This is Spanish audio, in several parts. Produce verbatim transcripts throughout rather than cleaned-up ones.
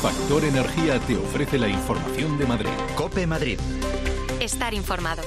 Factor Energía te ofrece la información de Madrid. COPE Madrid. Estar informado.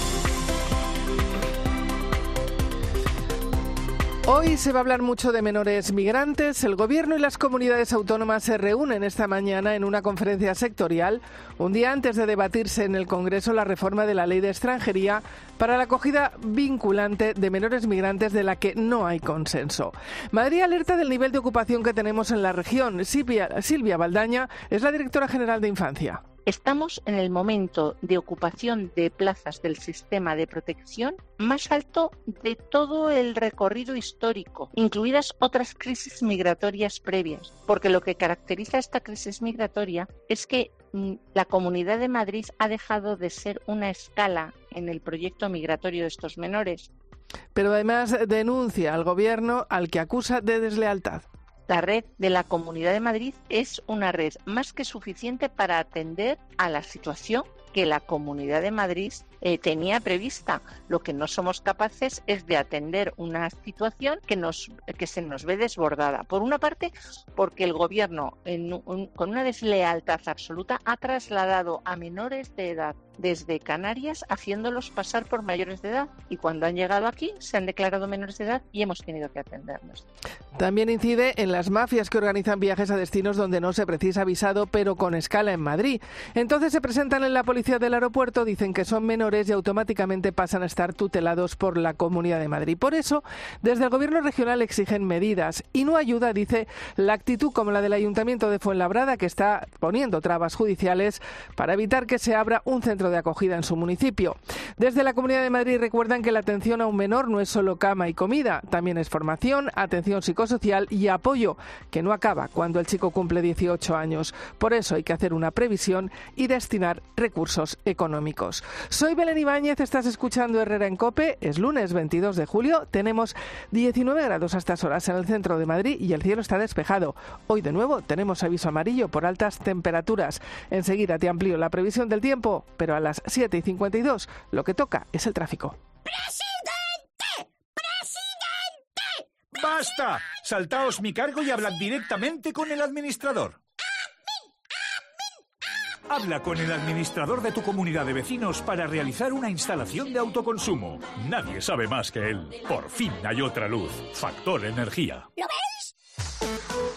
Hoy se va a hablar mucho de menores migrantes. El Gobierno y las comunidades autónomas se reúnen esta mañana en una conferencia sectorial, un día antes de debatirse en el Congreso la reforma de la Ley de Extranjería para la acogida vinculante de menores migrantes, de la que no hay consenso. Madrid alerta del nivel de ocupación que tenemos en la región. Silvia, Silvia Baldaña es la directora general de Infancia. Estamos en el momento de ocupación de plazas del sistema de protección más alto de todo el recorrido histórico, incluidas otras crisis migratorias previas, porque lo que caracteriza esta crisis migratoria es que mm, la Comunidad de Madrid ha dejado de ser una escala en el proyecto migratorio de estos menores. Pero además denuncia al Gobierno, al que acusa de deslealtad. La red de la Comunidad de Madrid es una red más que suficiente para atender a la situación que la Comunidad de Madrid eh, tenía prevista. Lo que no somos capaces es de atender una situación que, nos, que se nos ve desbordada. Por una parte, porque el Gobierno, en un, con una deslealtad absoluta, ha trasladado a menores de edad desde Canarias, haciéndolos pasar por mayores de edad, y cuando han llegado aquí se han declarado menores de edad y hemos tenido que atenderlos. También incide en las mafias que organizan viajes a destinos donde no se precisa visado, pero con escala en Madrid. Entonces se presentan en la policía del aeropuerto, dicen que son menores y automáticamente pasan a estar tutelados por la Comunidad de Madrid. Por eso, desde el Gobierno regional exigen medidas, y no ayuda, dice, la actitud como la del Ayuntamiento de Fuenlabrada, que está poniendo trabas judiciales para evitar que se abra un centro de acogida en su municipio. Desde la Comunidad de Madrid recuerdan que la atención a un menor no es solo cama y comida, también es formación, atención psicosocial y apoyo, que no acaba cuando el chico cumple dieciocho años. Por eso hay que hacer una previsión y destinar recursos económicos. Soy Belén Ibáñez, estás escuchando Herrera en COPE, es lunes veintidós de julio, tenemos diecinueve grados a estas horas en el centro de Madrid y el cielo está despejado. Hoy de nuevo tenemos aviso amarillo por altas temperaturas. Enseguida te amplío la previsión del tiempo, pero a las siete y cincuenta y dos lo que toca es el tráfico. ¡Presidente! ¡Presidente! ¡Basta! Saltaos mi cargo y hablad directamente con el administrador. Habla con el administrador de tu comunidad de vecinos para realizar una instalación de autoconsumo. Nadie sabe más que él. Por fin hay otra luz. Factor Energía. ¿Lo veis?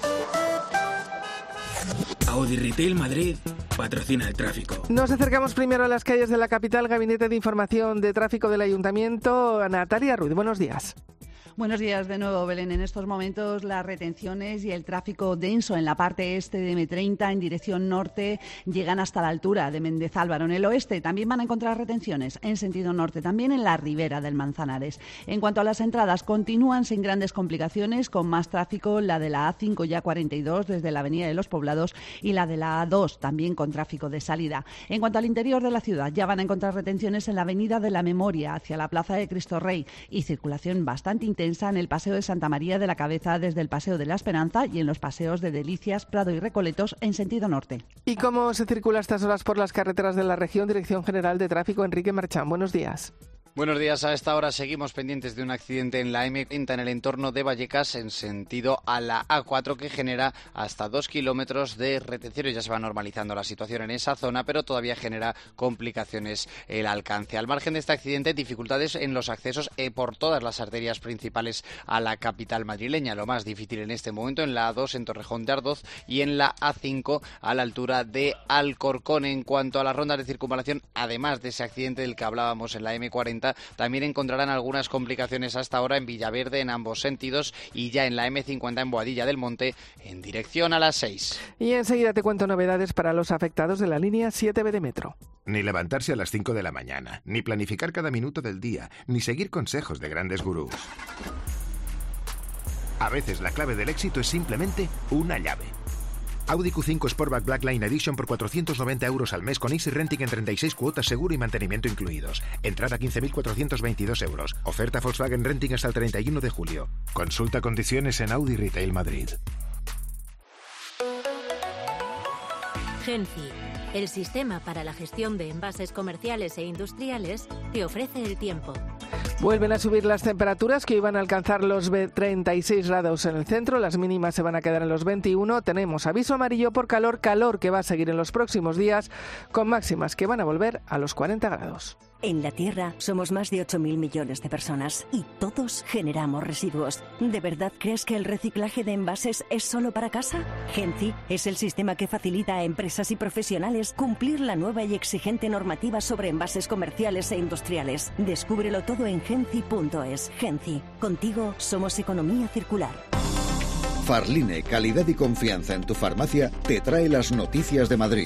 Audi Retail Madrid patrocina el tráfico. Nos acercamos primero a las calles de la capital. Gabinete de Información de Tráfico del Ayuntamiento. Natalia Ruiz, buenos días. Buenos días de nuevo, Belén. En estos momentos las retenciones y el tráfico denso en la parte este de eme treinta en dirección norte llegan hasta la altura de Méndez Álvaro. En el oeste también van a encontrar retenciones en sentido norte, también en la ribera del Manzanares. En cuanto a las entradas, continúan sin grandes complicaciones, con más tráfico la de la A cinco y A cuarenta y dos desde la Avenida de los Poblados y la de la A dos también con tráfico de salida. En cuanto al interior de la ciudad, ya van a encontrar retenciones en la Avenida de la Memoria hacia la Plaza de Cristo Rey y circulación bastante intensa en el Paseo de Santa María de la Cabeza desde el Paseo de la Esperanza y en los paseos de Delicias, Prado y Recoletos en sentido norte. ¿Y cómo se circula a estas horas por las carreteras de la región? Dirección General de Tráfico, Enrique Marchán, buenos días. Buenos días. A esta hora seguimos pendientes de un accidente en la eme cuarenta en el entorno de Vallecas en sentido a la a cuatro que genera hasta dos kilómetros de retenciones. Ya se va normalizando la situación en esa zona, pero todavía genera complicaciones el alcance. Al margen de este accidente, dificultades en los accesos eh, por todas las arterias principales a la capital madrileña. Lo más difícil en este momento en la a dos en Torrejón de Ardoz y en la a cinco a la altura de Alcorcón. En cuanto a las rondas de circunvalación, además de ese accidente del que hablábamos en la eme cuarenta, también encontrarán algunas complicaciones hasta ahora en Villaverde en ambos sentidos y ya en la eme cincuenta en Boadilla del Monte en dirección a las seis. Y enseguida te cuento novedades para los afectados de la línea siete be de Metro. Ni levantarse a las cinco de la mañana, ni planificar cada minuto del día, ni seguir consejos de grandes gurús. A veces la clave del éxito es simplemente una llave. Audi cu cinco Sportback Blackline Edition por cuatrocientos noventa euros al mes con Easy Renting en treinta y seis cuotas, seguro y mantenimiento incluidos. Entrada quince mil cuatrocientos veintidós euros. Oferta Volkswagen Renting hasta el treinta y uno de julio. Consulta condiciones en Audi Retail Madrid. Genci, el sistema para la gestión de envases comerciales e industriales, te ofrece el tiempo. Vuelven a subir las temperaturas, que iban a alcanzar los treinta y seis grados en el centro, las mínimas se van a quedar en los veintiuno. Tenemos aviso amarillo por calor, calor que va a seguir en los próximos días, con máximas que van a volver a los cuarenta grados. En la Tierra somos más de ocho mil millones de personas y todos generamos residuos. ¿De verdad crees que el reciclaje de envases es solo para casa? Genci es el sistema que facilita a empresas y profesionales cumplir la nueva y exigente normativa sobre envases comerciales e industriales. Descúbrelo todo en genci punto es. Genci, contigo somos economía circular. Farline, calidad y confianza en tu farmacia, te trae las noticias de Madrid.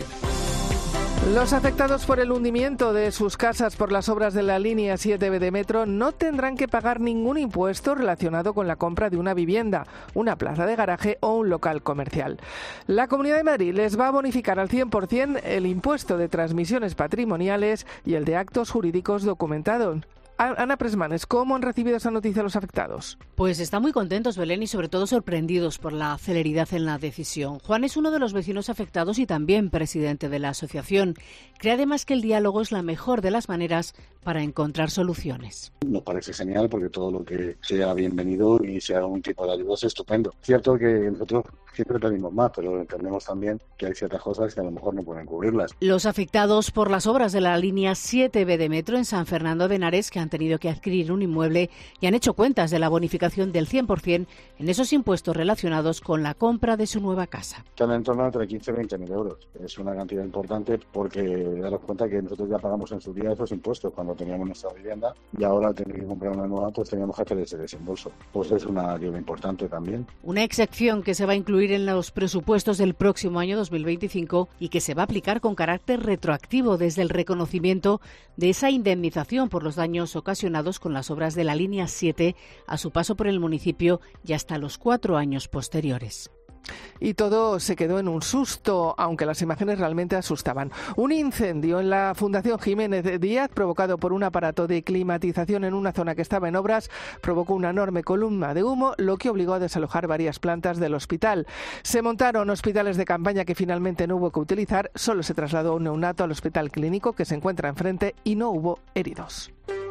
Los afectados por el hundimiento de sus casas por las obras de la línea siete B de metro no tendrán que pagar ningún impuesto relacionado con la compra de una vivienda, una plaza de garaje o un local comercial. La Comunidad de Madrid les va a bonificar al cien por ciento el impuesto de transmisiones patrimoniales y el de actos jurídicos documentados. Ana Presmanes, ¿cómo han recibido esa noticia los afectados? Pues están muy contentos, Belén, y sobre todo sorprendidos por la celeridad en la decisión. Juan es uno de los vecinos afectados y también presidente de la asociación. Cree además que el diálogo es la mejor de las maneras para encontrar soluciones. Nos parece genial porque todo lo que sea bienvenido y sea un tipo de ayuda es estupendo. Cierto que nosotros siempre pedimos más, pero entendemos también que hay ciertas cosas que a lo mejor no pueden cubrirlas. Los afectados por las obras de la línea siete B de metro en San Fernando de Henares, que han tenido que adquirir un inmueble y han hecho cuentas de la bonificación del cien por ciento en esos impuestos relacionados con la compra de su nueva casa. Están en torno a entre quince y veinte mil euros. Es una cantidad importante porque daros cuenta que nosotros ya pagamos en su día esos impuestos cuando teníamos nuestra vivienda y ahora al tener que comprar una nueva pues teníamos que hacer ese desembolso. Pues es una ayuda importante también. Una excepción que se va a incluir en los presupuestos del próximo año dos mil veinticinco y que se va a aplicar con carácter retroactivo desde el reconocimiento de esa indemnización por los daños ocasionados con las obras de la línea siete a su paso por el municipio y hasta los cuatro años posteriores. Y todo se quedó en un susto, aunque las imágenes realmente asustaban. Un incendio en la Fundación Jiménez Díaz, provocado por un aparato de climatización en una zona que estaba en obras, provocó una enorme columna de humo, lo que obligó a desalojar varias plantas del hospital. Se montaron hospitales de campaña que finalmente no hubo que utilizar, solo se trasladó un neonato al hospital clínico que se encuentra enfrente y no hubo heridos.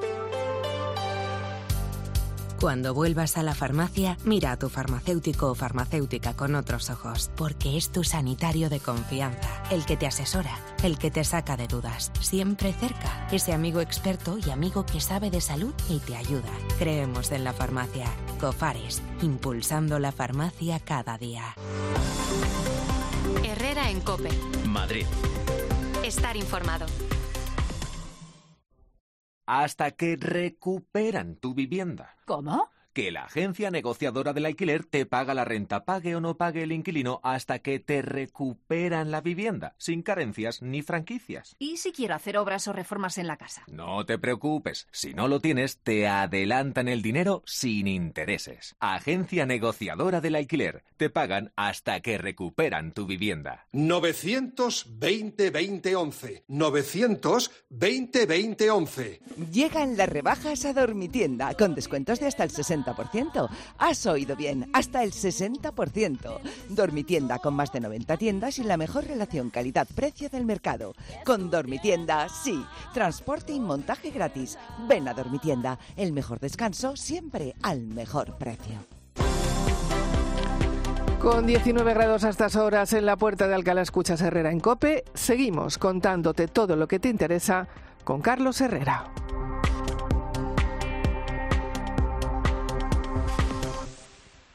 Cuando vuelvas a la farmacia, mira a tu farmacéutico o farmacéutica con otros ojos, porque es tu sanitario de confianza, el que te asesora, el que te saca de dudas, siempre cerca, ese amigo experto y amigo que sabe de salud y te ayuda. Creemos en la farmacia. Cofares, impulsando la farmacia cada día. Herrera en COPE. Madrid. Estar informado. Hasta que recuperan tu vivienda. ¿Cómo? Que la agencia negociadora del alquiler te paga la renta, pague o no pague el inquilino, hasta que te recuperan la vivienda, sin carencias ni franquicias. ¿Y si quiero hacer obras o reformas en la casa? No te preocupes, si no lo tienes, te adelantan el dinero sin intereses. Agencia negociadora del alquiler, te pagan hasta que recuperan tu vivienda. novecientos veinte veinte once. novecientos veinte veinte once. Llegan las rebajas a Dormitienda, con descuentos de hasta el sesenta por ciento. Has oído bien, hasta el sesenta por ciento. Dormitienda, con más de noventa tiendas y la mejor relación calidad-precio del mercado. Con Dormitienda, sí. Transporte y montaje gratis. Ven a Dormitienda, el mejor descanso siempre al mejor precio. Con diecinueve grados a estas horas en la Puerta de Alcalá, escuchas Herrera en COPE. Seguimos contándote todo lo que te interesa con Carlos Herrera.